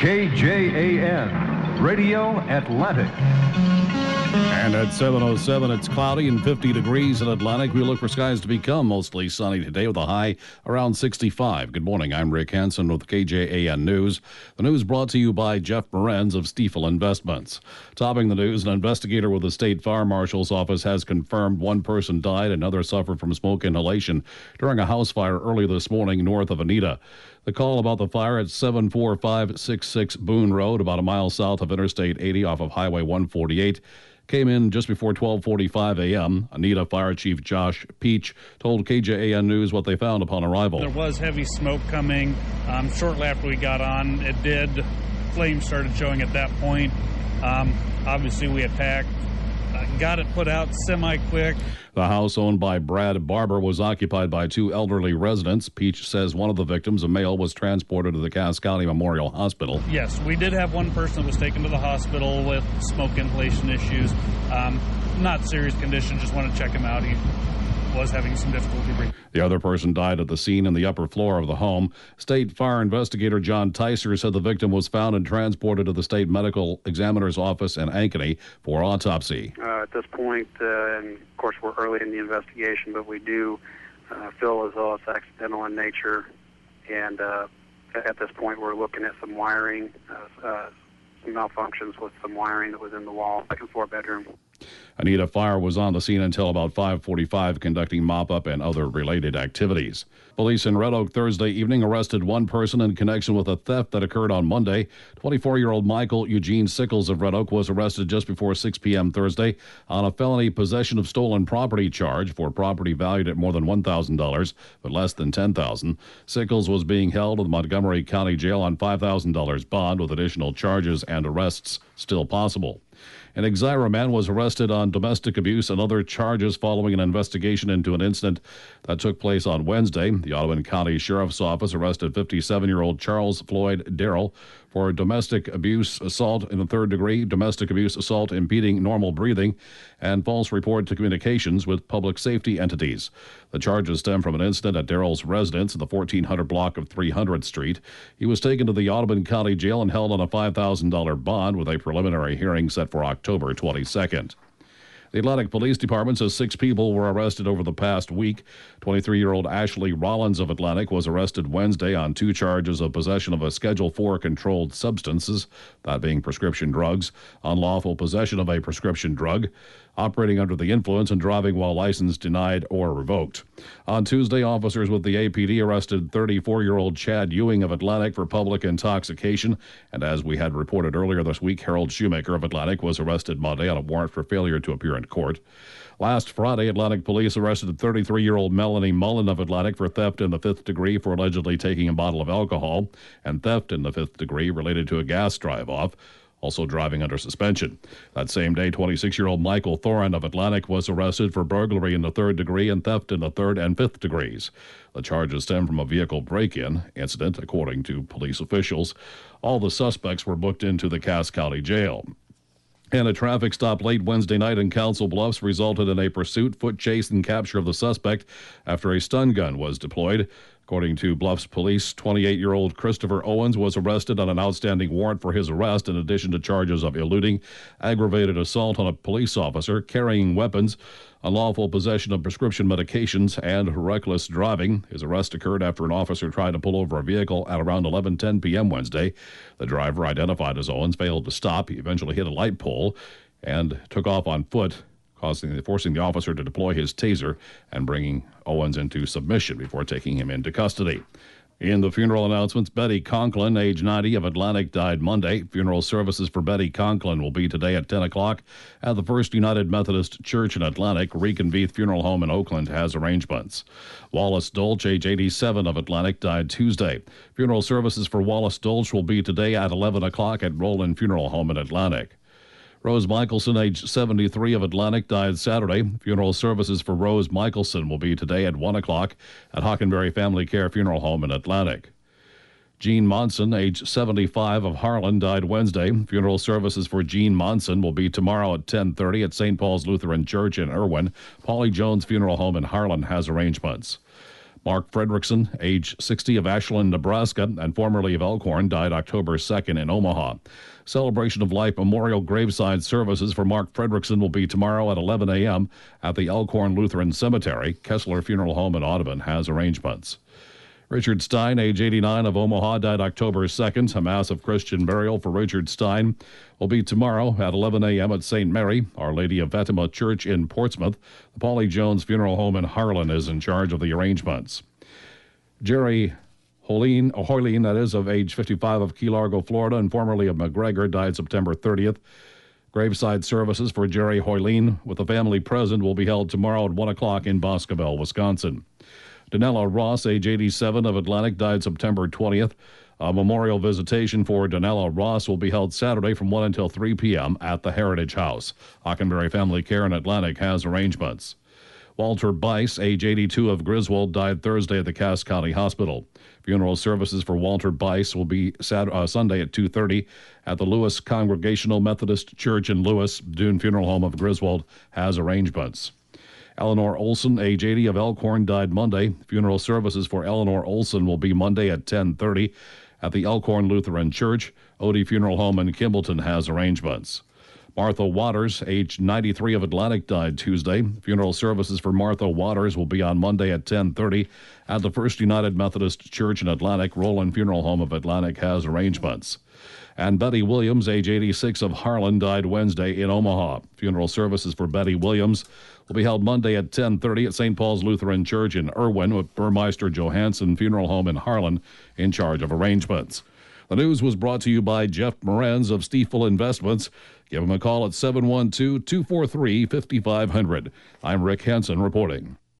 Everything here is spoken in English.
KJAN, Radio Atlantic. And at 7:07, it's cloudy and 50 degrees in Atlantic. We look for skies to become mostly sunny today with a high around 65. Good morning. I'm Rick Hansen with KJAN News. The news brought to you by Jeff Morenz of Stiefel Investments. Topping the news, an investigator with the State Fire Marshal's office has confirmed one person died and others suffered from smoke inhalation during a house fire early this morning north of Anita. The call about the fire at 74566 Boone Road, about a mile south of Interstate 80 off of Highway 148, came in just before 12:45 a.m. Anita Fire Chief Josh Peach told KJAN News what they found upon arrival. There was heavy smoke coming. Shortly after we got on, flames started showing at that point. Obviously, we attacked, got it put out semi-quick. The house owned by Brad Barber was occupied by two elderly residents. Peach says one of the victims, a male, was transported to the Cass County Memorial Hospital. Yes, we did have one person that was taken to the hospital with smoke inhalation issues. Not serious condition, just want to check him out. He was having some difficulty breathing. The other person died at the scene in the upper floor of the home. State Fire Investigator John Ticer said the victim was found and transported to the State Medical Examiner's office in Ankeny for autopsy. At this point, and of course we're early in the investigation, but we do feel as though it's accidental in nature. And at this point we're looking at some wiring, some malfunctions with some wiring that was in the wall, second floor bedroom. Anita Fire was on the scene until about 5:45, conducting mop-up and other related activities. Police in Red Oak Thursday evening arrested one person in connection with a theft that occurred on Monday. 24-year-old Michael Eugene Sickles of Red Oak was arrested just before 6 p.m. Thursday on a felony possession of stolen property charge for property valued at more than $1,000 but less than $10,000. Sickles was being held at the Montgomery County Jail on $5,000 bond with additional charges and arrests still possible. An Exira man was arrested on domestic abuse and other charges following an investigation into an incident that took place on Wednesday. The Audubon County Sheriff's Office arrested 57-year-old Charles Floyd Darrell for domestic abuse assault in the third degree, domestic abuse assault impeding normal breathing, and false report to communications with public safety entities. The charges stem from an incident at Darrell's residence in the 1400 block of 300th Street. He was taken to the Audubon County Jail and held on a $5,000 bond with a preliminary hearing set for October 22nd. The Atlantic Police Department says 6 people were arrested over the past week. 23-year-old Ashley Rollins of Atlantic was arrested Wednesday on 2 charges of possession of a Schedule IV controlled substances, that being prescription drugs, unlawful possession of a prescription drug, operating under the influence, and driving while license denied or revoked. On Tuesday, officers with the APD arrested 34-year-old Chad Ewing of Atlantic for public intoxication, and as we had reported earlier this week, Harold Shoemaker of Atlantic was arrested Monday on a warrant for failure to appear in court. Last Friday, Atlantic police arrested 33-year-old Melanie Mullen of Atlantic for theft in the 5th degree for allegedly taking a bottle of alcohol, and theft in the 5th degree related to a gas drive-off, also driving under suspension. That same day, 26-year-old Michael Thorin of Atlantic was arrested for burglary in the 3rd degree and theft in the 3rd and 5th degrees. The charges stem from a vehicle break-in incident, according to police officials. All the suspects were booked into the Cass County Jail. And a traffic stop late Wednesday night in Council Bluffs resulted in a pursuit, foot chase, and capture of the suspect after a stun gun was deployed. According to Bluffs police, 28-year-old Christopher Owens was arrested on an outstanding warrant for his arrest in addition to charges of eluding, aggravated assault on a police officer, carrying weapons, unlawful possession of prescription medications, and reckless driving. His arrest occurred after an officer tried to pull over a vehicle at around 11:10 p.m. Wednesday. The driver, identified as Owens, failed to stop. He eventually hit a light pole and took off on foot, forcing the officer to deploy his taser and bringing Owens into submission before taking him into custody. In the funeral announcements, Betty Conklin, age 90, of Atlantic, died Monday. Funeral services for Betty Conklin will be today at 10 o'clock at the First United Methodist Church in Atlantic. Reconveith Funeral Home in Oakland has arrangements. Wallace Dolch, age 87, of Atlantic, died Tuesday. Funeral services for Wallace Dolch will be today at 11 o'clock at Roland Funeral Home in Atlantic. Rose Michelson, age 73, of Atlantic, died Saturday. Funeral services for Rose Michelson will be today at 1 o'clock at Hockenberry Family Care Funeral Home in Atlantic. Jean Monson, age 75, of Harlan, died Wednesday. Funeral services for Jean Monson will be tomorrow at 10:30 at St. Paul's Lutheran Church in Irwin. Paulie Jones Funeral Home in Harlan has arrangements. Mark Fredrickson, age 60, of Ashland, Nebraska, and formerly of Elkhorn, died October 2nd in Omaha. Celebration of Life memorial graveside services for Mark Fredrickson will be tomorrow at 11 a.m. at the Elkhorn Lutheran Cemetery. Kessler Funeral Home in Audubon has arrangements. Richard Stein, age 89, of Omaha, died October 2nd. A mass of Christian burial for Richard Stein will be tomorrow at 11 a.m. at St. Mary, Our Lady of Fatima Church in Portsmouth. The Paulie Jones Funeral Home in Harlan is in charge of the arrangements. Jerry Hoyleen, that is, of age 55, of Key Largo, Florida, and formerly of McGregor, died September 30th. Graveside services for Jerry Hoyleen with the family present will be held tomorrow at 1 o'clock in Boscobel, Wisconsin. Donella Ross, age 87, of Atlantic, died September 20th. A memorial visitation for Donella Ross will be held Saturday from 1 until 3 p.m. at the Heritage House. Hockenberry Family Care in Atlantic has arrangements. Walter Bice, age 82, of Griswold, died Thursday at the Cass County Hospital. Funeral services for Walter Bice will be Sunday at 2:30 at the Lewis Congregational Methodist Church in Lewis. Dune Funeral Home of Griswold has arrangements. Eleanor Olson, age 80, of Elkhorn, died Monday. Funeral services for Eleanor Olson will be Monday at 10:30 at the Elkhorn Lutheran Church. Odie Funeral Home in Kimballton has arrangements. Martha Waters, age 93, of Atlantic, died Tuesday. Funeral services for Martha Waters will be on Monday at 10:30 at the First United Methodist Church in Atlantic. Roland Funeral Home of Atlantic has arrangements. And Betty Williams, age 86, of Harlan, died Wednesday in Omaha. Funeral services for Betty Williams will be held Monday at 10:30 at St. Paul's Lutheran Church in Irwin, with Burmeister Johansson Funeral Home in Harlan in charge of arrangements. The news was brought to you by Jeff Morenz of Stiefel Investments. Give him a call at 712-243-5500. I'm Rick Hansen reporting.